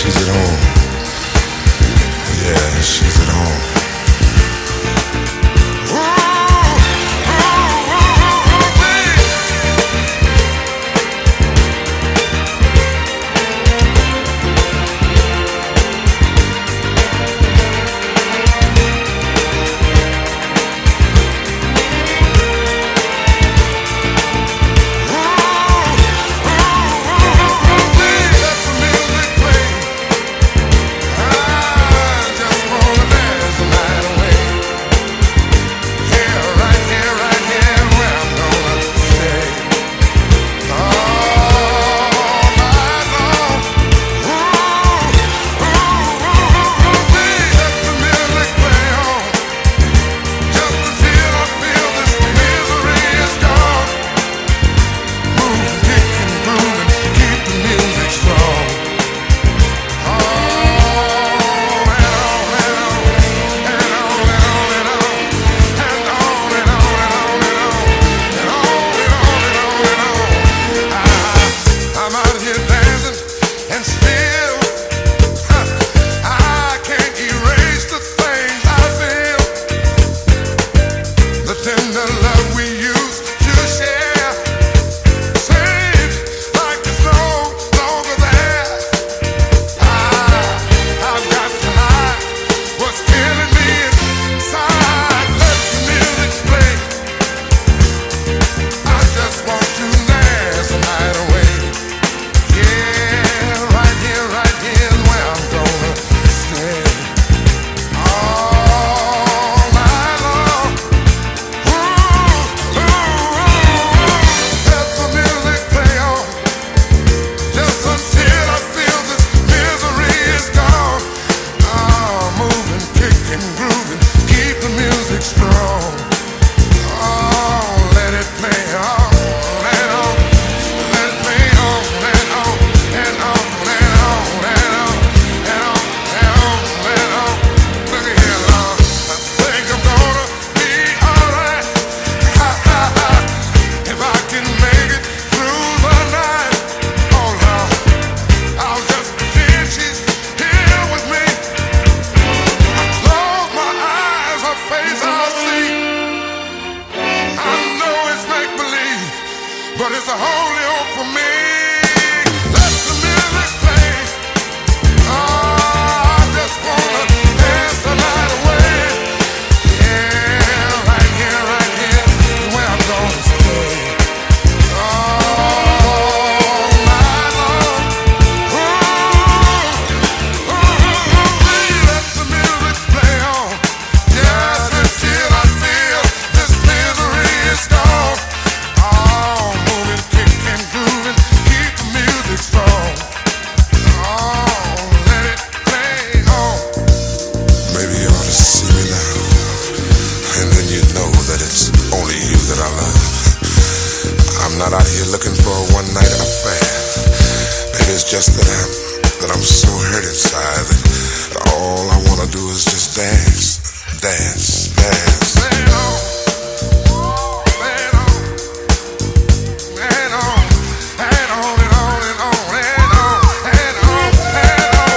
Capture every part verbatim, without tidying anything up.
she's at home. Yeah, she's at home. But it's a holy hope for me. Let the music play. Oh, I just wanna dance the night away. Yeah, right here, right here is where I'm gonna stay. All night long. Ooh, ooh, ooh, let the music play on. Just until I feel this misery is gone. I'm not out here looking for a one-night affair. Maybe it's just that I'm that I'm so hurt inside that all I wanna do is just dance, dance, dance. Play it on, play it on, play it on, play it on and on and on, play it on, play it on, play it on.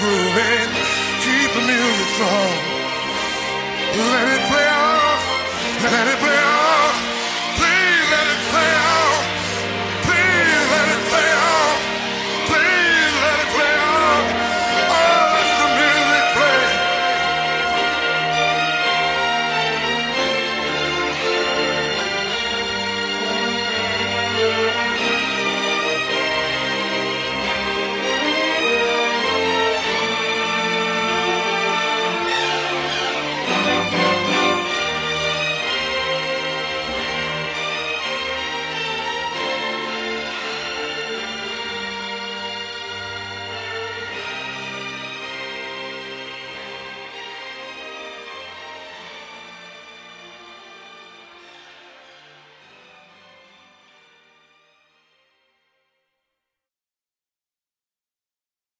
grooving. Keep the music strong. Let it play on. Let it play